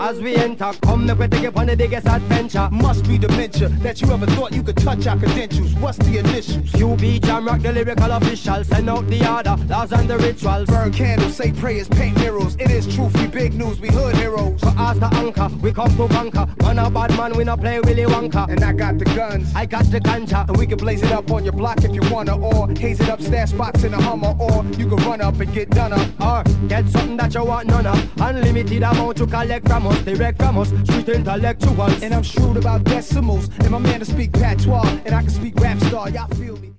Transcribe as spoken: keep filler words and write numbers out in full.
As we enter, come make we take you on the biggest adventure. Must be dementia that you ever thought you could touch our credentials. What's the initials? Q B Jam Rock, the lyrical official. Send out the order, laws and the rituals. Burn candles, say prayers, paint murals. It is truth, we big news, we hood heroes. For us the anchor, we come to conquer. Man a bad man, we not play Willy Wonka. And I got the guns, I got the ganja. and we can blaze it up on your block if you wanna. Or haze it up, stash spots in a Hummer. Or you can run up and get done up. Or get something that you want none of. Unlimited amount you collect from us, direct from us, street intellectuals. And I'm shrewd about decimals, and my man to speak patois, and I can speak rap star, y'all feel me?